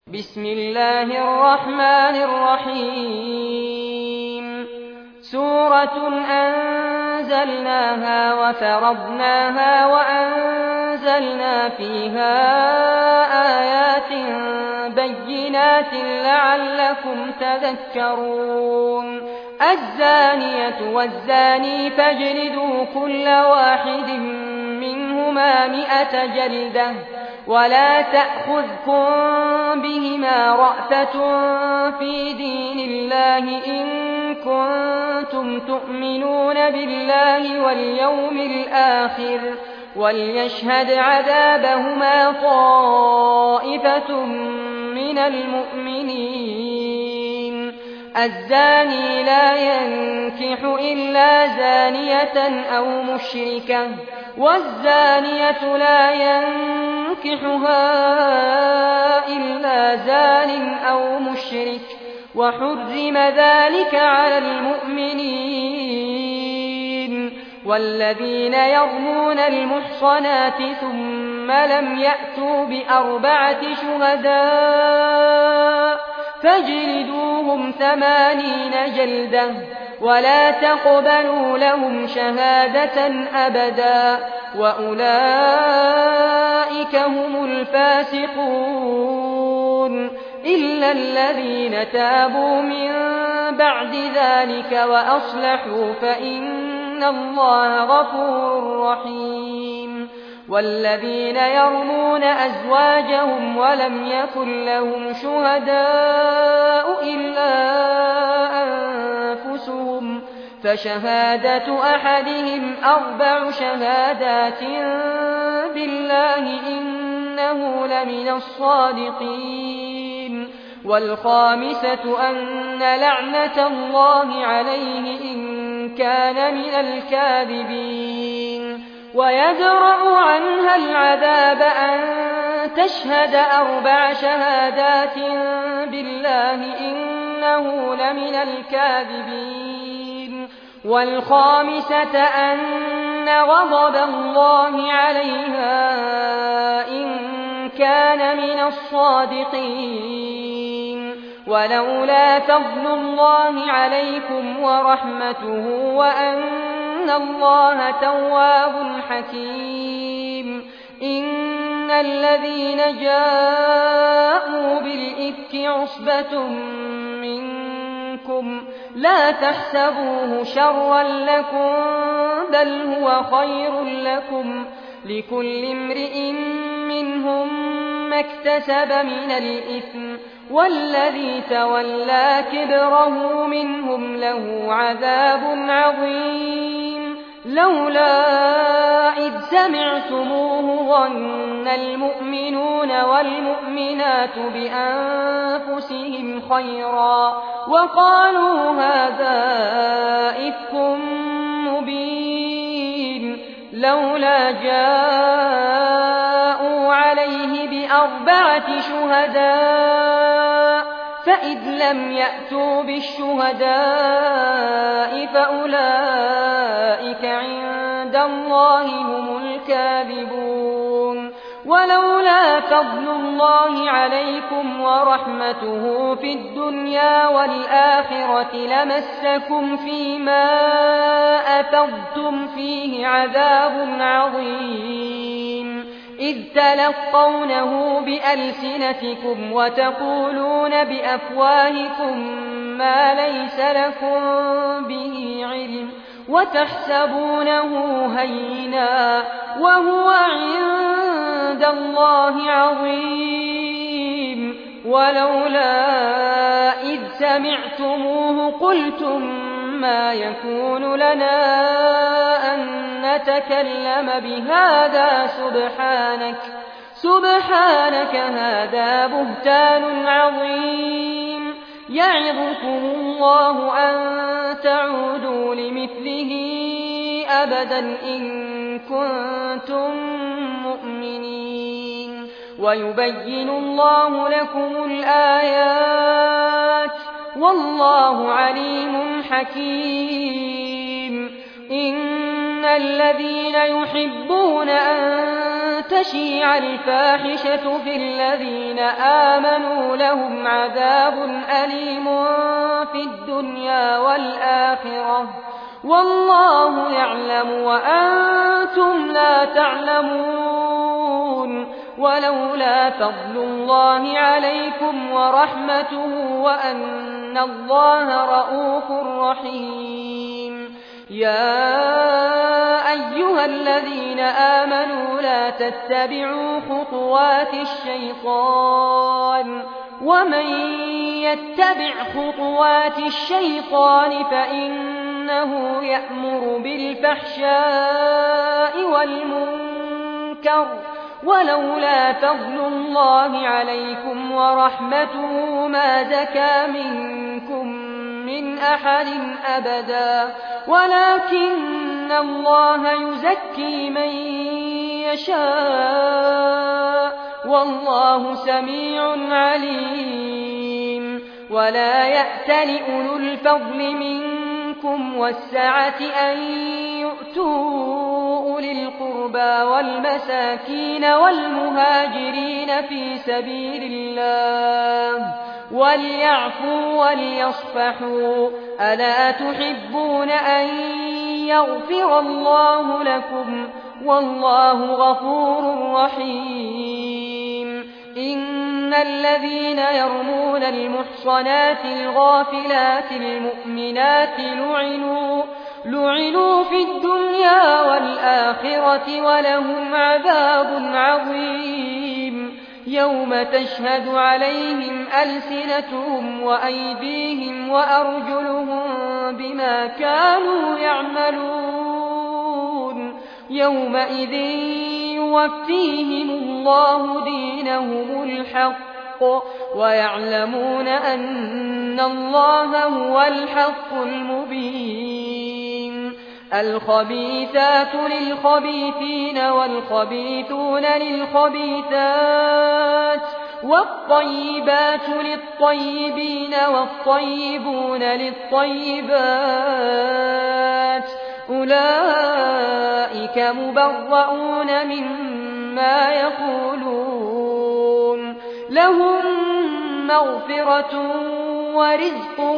بسم الله الرحمن الرحيم سورة أنزلناها وفرضناها وأنزلنا فيها آيات بينات لعلكم تذكرون الزانية والزاني فاجلدوا كل واحد منهما 100 جلدة ولا تأخذكم بهما رأفة في دين الله إن كنتم تؤمنون بالله واليوم الآخر وليشهد عذابهما طائفة من المؤمنين الزاني لا ينكح إلا زانية أو مشركة والزانية لا ينكحها إلا زان أو مشرك وحرم ذلك على المؤمنين والذين يرمون المحصنات ثم لم يأتوا ب4 شهداء فاجلدوهم 80 جلدة ولا تقبلوا لهم شهادة أبدا وأولئك هم الفاسقون إلا الذين تابوا من بعد ذلك وأصلحوا فإن الله غفور رحيم والذين يرمون أزواجهم ولم يكن لهم شهداء إلا أنفسهم فشهادة أحدهم 4 شهادات بالله إنه لمن الصادقين والخامسة أن لعنة الله عليه إن كان من الكاذبين ويدرأ عنها العذاب أن تشهد 4 شهادات بالله إنه لمن الكاذبين والخامسة أن غضب الله عليها إن كان من الصادقين ولولا فضل الله عليكم ورحمته وأن الله تواب حكيم إن الذين جاءوا بالإفك عصبة منكم لا تحسبوه شرا لكم بل هو خير لكم لكل امرئ منهم ما اكتسب من الإثم والذي تولى كبره منهم له عذاب عظيم لولا إذ سمعتموه ظن المؤمنون والمؤمنات بأنفسهم خيرا وقالوا هذا إفك مبين لولا جاءوا عليه ب4 شهداء فإذ لم يأتوا بالشهداء فأولئك عند الله هم الكاذبون ولولا فضل الله عليكم ورحمته في الدنيا والآخرة لمسكم فيما أفضتم فيه عذاب عظيم إذ تلقونه بألسنتكم وتقولون بأفواهكم ما ليس لكم به علم وتحسبونه هينا وهو عند الله عظيم ولولا إذ سمعتموه قلتم ما يكون لنا أن نتكلم بهذا سبحانك هذا بهتان عظيم يعظكم الله أن تعودوا لمثله أبدا إن كنتم مؤمنين ويبين الله لكم الآيات والله عليم حكيم إن الذين يحبون أن تشيع الفاحشة في الذين آمنوا لهم عذاب أليم في الدنيا والآخرة والله يعلم وأنتم لا تعلمون ولولا فضل الله عليكم ورحمته وأن الله رءوف رحيم يا أيها الذين آمنوا لا تتبعوا خطوات الشيطان ومن يتبع خطوات الشيطان فإنه يأمر بالفحشاء والمنكر ولولا فضل الله عليكم ورحمته ما زكى منكم من أحد أبدا ولكن الله يزكي من يشاء والله سميع عليم ولا يأتل أولو الفضل منكم والسعة أن يؤتوا أولي القربى والمساكين والمهاجرين في سبيل الله وليعفوا وليصفحوا ألا تحبون أن يغفر الله لكم والله غفور رحيم إن الذين يرمون المحصنات الغافلات المؤمنات لعنوا في الدنيا والآخرة ولهم عذاب عظيم يوم تشهد عليهم ألسنتهم وأيديهم وأرجلهم بما كانوا يعملون يومئذ يوفيهم الله دينهم الحق ويعلمون أن الله هو الحق المبين الخبيثات للخبيثين والخبيثون للخبيثات والطيبات للطيبين والطيبون للطيبات أولئك مبرؤون مما يقولون لهم مغفرة ورزق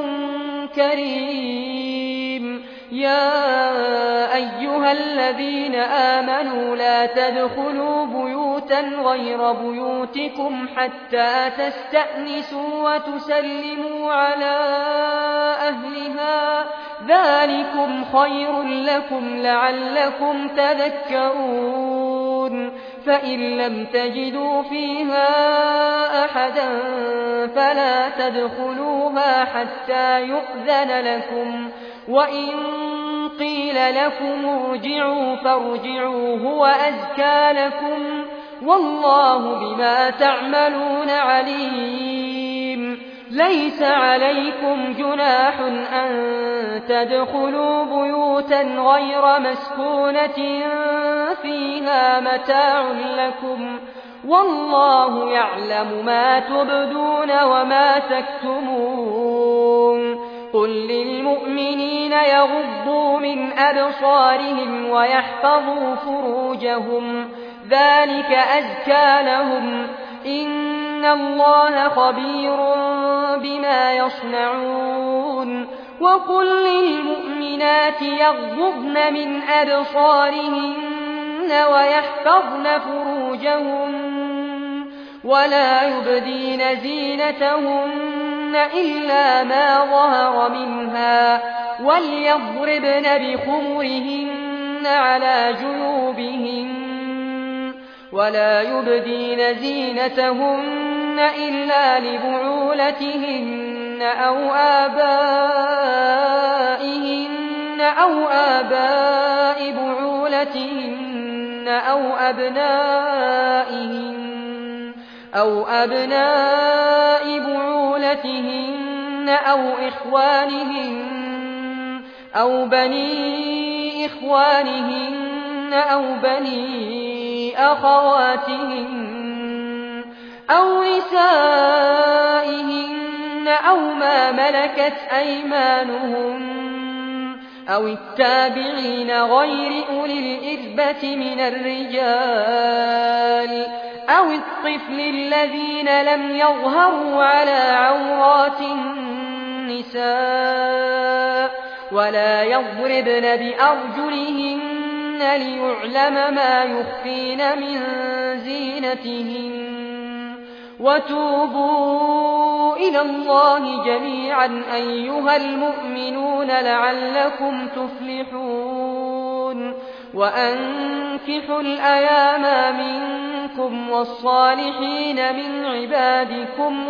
كريم يا أيها الذين آمنوا لا تدخلوا بيوتا غير بيوتكم حتى تستأنسوا وتسلموا على أهلها ذلكم خير لكم لعلكم تذكرون فإن لم تجدوا فيها أحدا فلا تدخلوها حتى يؤذن لكم وإن قيل لكم ارجعوا فارجعوا هو أزكى لكم والله بما تعملون عليم ليس عليكم جناح أن تدخلوا بيوتا غير مسكونة فيها متاع لكم والله يعلم ما تبدون وما تكتمون قل للمؤمنين يغضوا من أبصارهم ويحفظوا فروجهم ذلك أزكى لهم إن الله خبير بما يصنعون وقل للمؤمنات يغضضن من أبصارهن ويحفظن فروجهن ولا يبدين زينتهن إلا ما ظهر منها وليضربن بخمرهن على جيوبهن ولا يبدين زينتهن إلا لبعولتهن أو آباء بعولتهن أو أبناء بعولتهن أو إخوانهن أو بني إخوانهن أو بني أخواتهن أو نسائهن أو ما ملكت أيمانهن أو التابعين غير أولي الإربة من الرجال أو الطفل الذين لم يظهروا على عورات النساء ولا يضربن بأرجلهن ليعلم ما يخفين من زينتهن وتوبوا إلى الله جميعا أيها المؤمنون لعلكم تفلحون وأنكحوا الأيام منكم والصالحين من عبادكم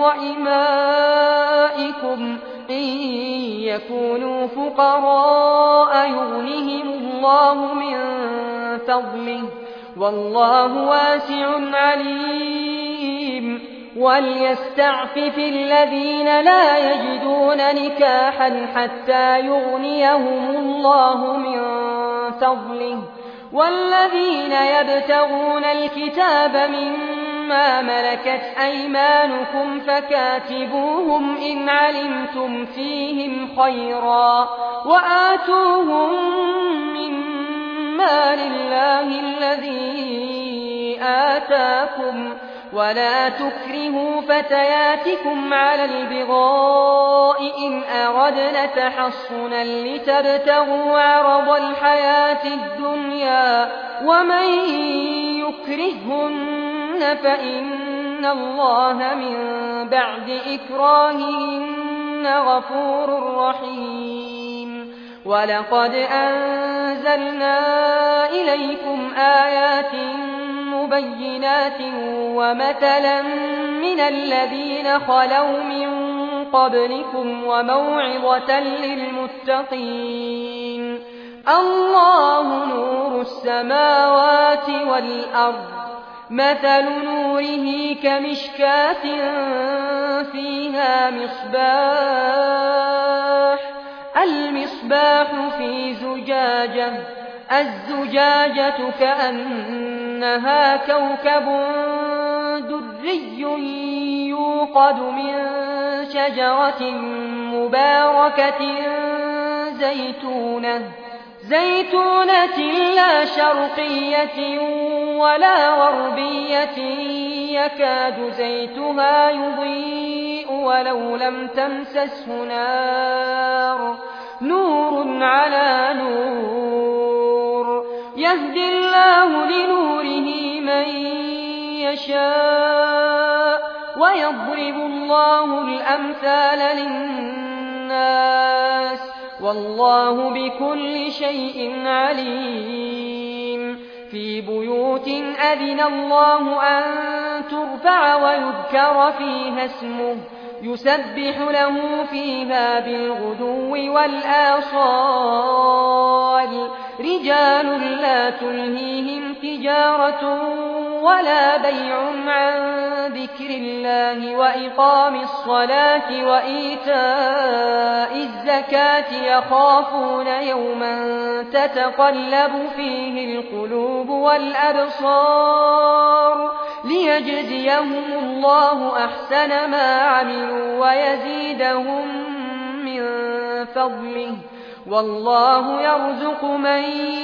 وإمائكم إن يكونوا فقراء يغنهم الله من فضله والله واسع عليم وليستعفف الذين لا يجدون نكاحا حتى يغنيهم الله من فضله والذين يبتغون الكتاب مما ملكت أيمانكم فكاتبوهم إن علمتم فيهم خيرا وآتوهم مما لله الذي آتاكم ولا تكرهوا فتياتكم على البغاء إن أردنا تحصنا لتبتغوا عرض الحياة الدنيا ومن يكرهن فإن الله من بعد إكراههن غفور رحيم ولقد أنزلنا إليكم آيات مبينات ومثلا من الذين خلوا من قبلكم وموعظة للمتقين الله نور السماوات والأرض مثل نوره كمشكاة فيها المصباح في زجاجة الزجاجة كأنها كوكب دري يوقد من شجرة مباركة زيتونة لا شرقية ولا غربية يكاد زيتها يضيء ولو لم تمسسه نور على نور يهدي الله لنوره من يشاء ويضرب الله الأمثال للناس والله بكل شيء عليم في بيوت أذن الله أن ترفع ويذكر فيها اسمه يسبح له فيها بالغدو والآصال رجال لا تلهيهم تجارة ولا بيع عن ذكر الله وإقام الصلاة وإيتاء الزكاة يخافون يوما تتقلب فيه القلوب والأبصار ليجزيهم الله أحسن ما عملوا ويزيدهم من فضله والله يرزق من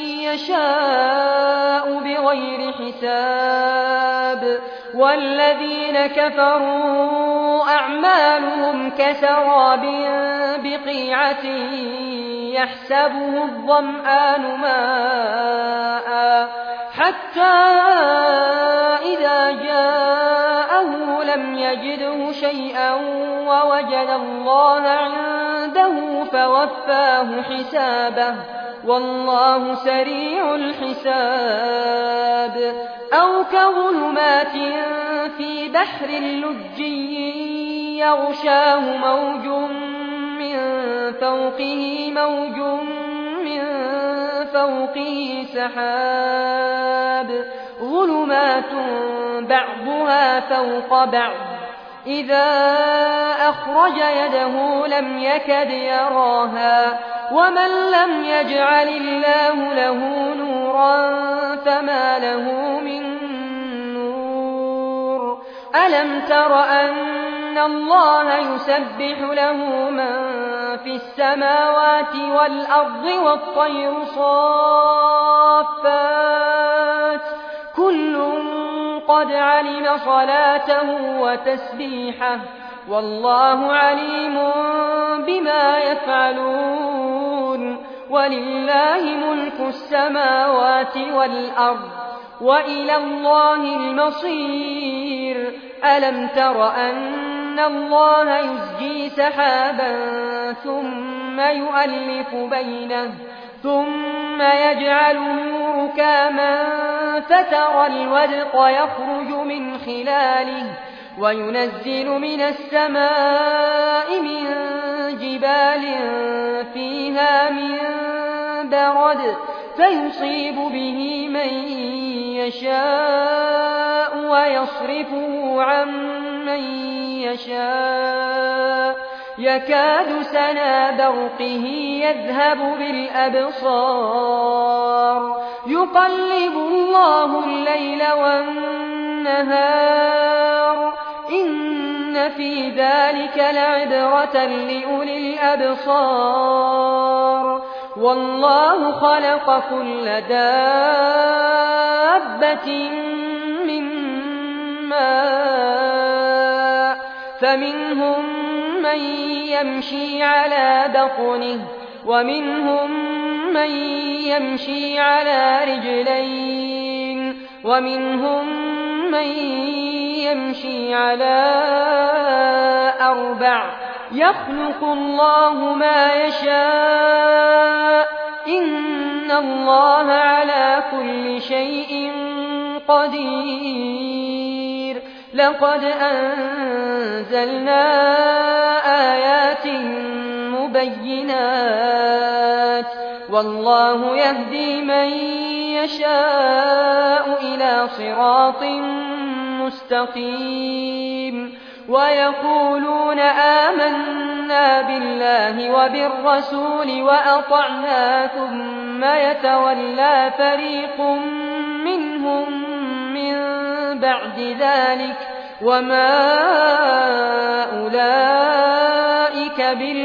يشاء بغير حساب والذين كفروا أعمالهم كسراب بقيعة يحسبه الظمآن ماء حتى إذا جاءه لم يجده شيئا ووجد الله عنده فوفاه حسابه والله سريع الحساب أو كظلمات في بحر لجي يغشاه موج من فوقه سحاب ظلمات بعضها فوق بعض إذا أخرج يده لم يكد يراها ومن لم يجعل الله له نورا فما له من نور ألم تر أن أن الله يسبح له من في السماوات والأرض والطير صافات كل قد علم صلاته وتسبيحه والله عليم بما يفعلون ولله ملك السماوات والأرض وإلى الله المصير ألم تر أن الله يزجي سحابا ثم يؤلف بينه ثم يجعله ركاما فترى الودق يخرج من خلاله وينزل من السماء من جبال فيها من برد فيصيب به من يشاء ويصرفه عن من يشاء يكاد سنا برقه يذهب بالأبصار يقلب الله الليل والنهار إن في ذلك لعبرة لأولي الأبصار والله خلق كل دابة من ماء فمنهم من يمشي على بطنه ومنهم من يمشي على رجلين ومنهم من يمشي على أربع يخلق الله ما يشاء إن الله على كل شيء قدير لقد أنزلنا آيات مبينات والله يهدي من يشاء إلى صراط مستقيم ويقولون آمنا بالله وبالرسول وأطعنا ثم يتولى فريق منهم من بعد ذلك وما أولئك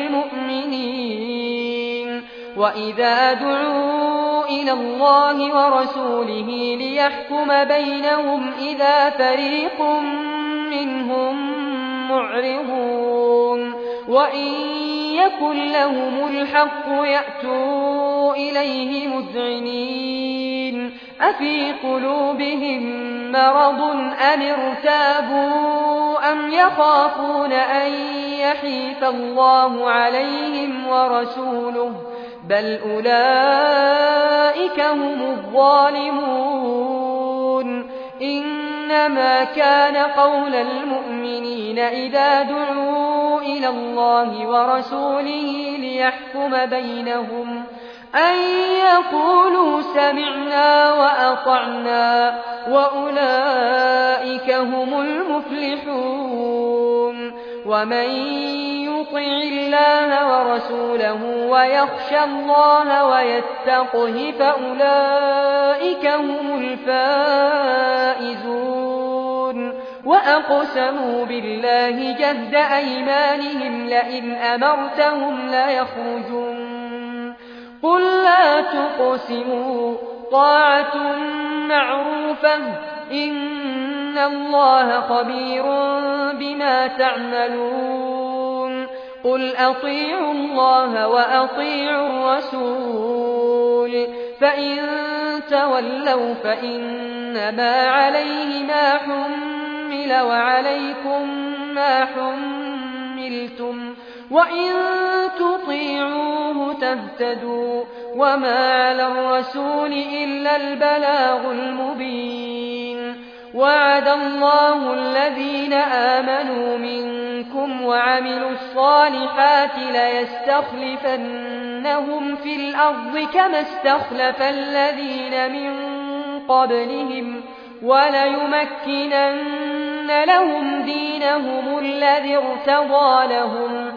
بالمؤمنين وإذا دعوا إلى الله ورسوله ليحكم بينهم إذا فريق منهم معرضون وإن يكن لهم الحق يأتوا إليه مذعنين أفي قلوبهم مرض أم ارتابوا أم يخافون أن يحيف الله عليهم ورسوله بل أولئك هم الظالمون إنما كان قول المؤمنين إذا دعوا إلى الله ورسوله ليحكم بينهم أن يقولوا سمعنا وأطعنا وأولئك هم المفلحون ومن يطع الله ورسوله ويخشى الله ويتقه فأولئك هم الفائزون وأقسموا بالله جهد أيمانهم لئن أمرتهم ليخرجون قل لا تقسموا طاعة معروفة إن الله خبير بما تعملون قل أطيعوا الله وأطيعوا الرسول فإن تولوا فإنما عليه ما حمل وعليكم ما حملتم وإن تطيعوه تهتدوا وما على الرسول إلا البلاغ المبين وعد الله الذين آمنوا منكم وعملوا الصالحات ليستخلفنهم في الأرض كما استخلف الذين من قبلهم وليمكنن لهم دينهم الذي ارتضى لهم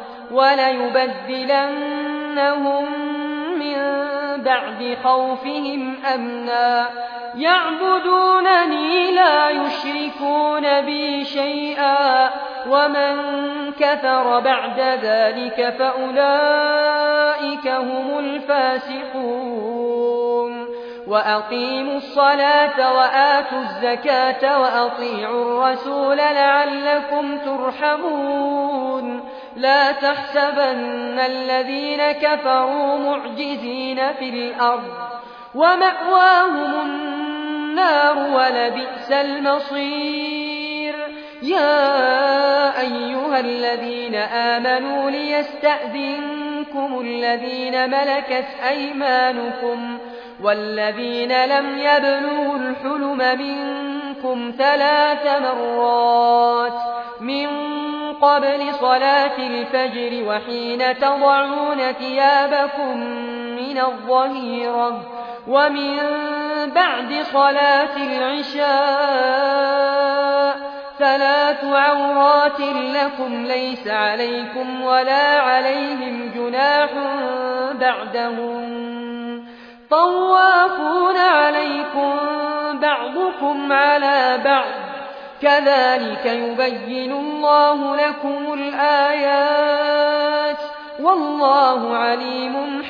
وليبدلنهم من بعد خوفهم أمنا يعبدونني لا يشركون بي شيئا ومن كفر بعد ذلك فأولئك هم الفاسقون وأقيموا الصلاة وآتوا الزكاة وأطيعوا الرسول لعلكم ترحمون لا تحسبن الذين كفروا معجزين في الأرض ومأواهم النار ولبئس المصير يا أيها الذين آمنوا ليستأذنكم الذين ملكت أيمانكم والذين لم يبلغوا الحلم منكم 3 مرات من قبل صلاة الفجر وحين تضعون ثيابكم من الظهيرة ومن بعد صلاة العشاء 3 عورات لكم ليس عليكم ولا عليهم جناح بعدهم طوافون عليكم بعضكم على بعض كذلك يبين الله لكم الآيات والله عليم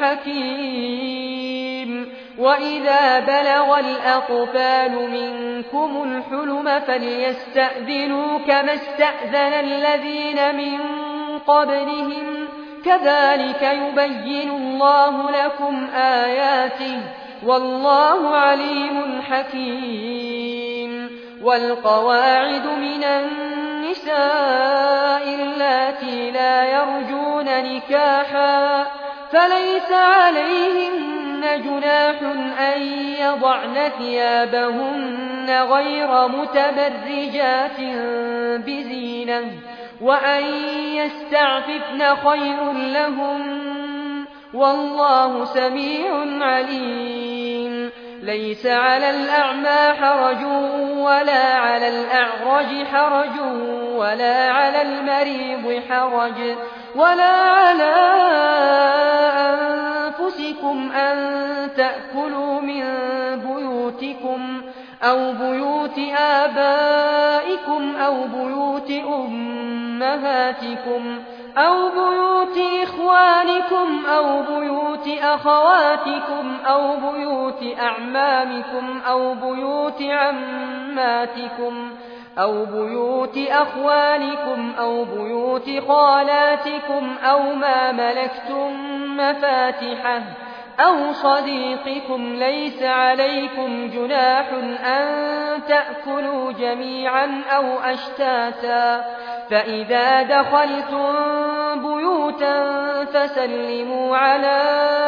حكيم وإذا بلغ الأطفال منكم الحلم فليستأذنوا كما استأذن الذين من قبلهم كذلك يبين الله لكم آياته والله عليم حكيم والقواعد من النساء اللاتي لا يرجون نكاحا فليس عليهن جناح أن يضعن ثيابهن غير متبرجات بزينة وأن يستعففن خير لهم والله سميع عليم ليس على الأعمى حرج ولا على الأعرج حرج ولا على المريض حرج ولا على أنفسكم أن تأكلوا من بيوتكم أو بيوت آبائكم أو بيوت أمهاتكم أو بيوت إخوانكم أو بيوت أخواتكم أو بيوت أعمامكم أو بيوت عماتكم أو بيوت أخوالكم أو بيوت خالاتكم أو ما ملكتم مفاتحه أو صديقكم ليس عليكم جناح أن تأكلوا جميعا أو أشتاتا فإذا دخلتم بيوتا فسلموا على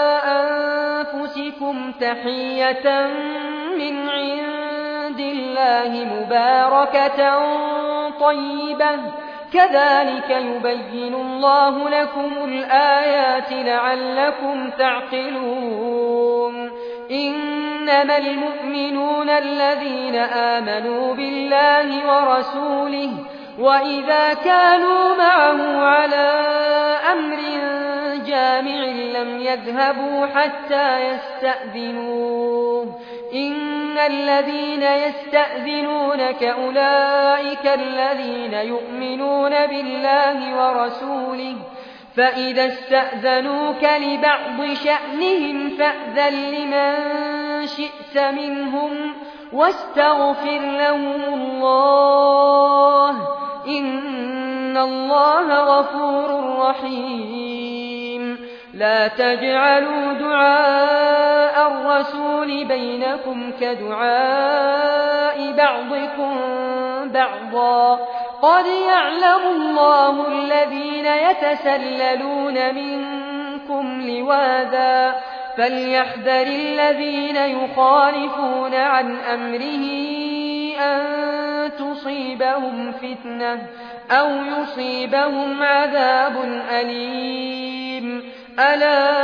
أنفسكم تحية من عند الله مباركة طيبة كذلك يبين الله لكم الآيات لعلكم تعقلون إنما المؤمنون الذين آمنوا بالله ورسوله وإذا كانوا معه على أمر جامع لم يذهبوا حتى يستأذنوه إن الذين يستأذنونك أولئك الذين يؤمنون بالله ورسوله فإذا استأذنوك لبعض شأنهم فأذن لمن شئت منهم واستغفر لهم الله إن الله غفور رحيم لا تجعلوا دعاء الرسول بينكم كدعاء بعضكم بعضا قد يعلم الله الذين يتسللون منكم لواذا فليحذر الذين يخالفون عن أمره أن تصيبهم فتنة أو يصيبهم عذاب أليم ألا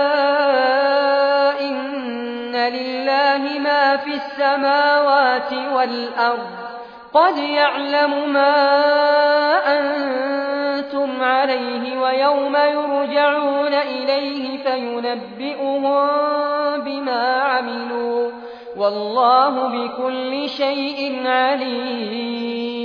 إن لله ما في السماوات والأرض قد يعلم ما أنتم عليه ويوم يرجعون إليه فينبئهم بما عملوا والله بكل شيء عليم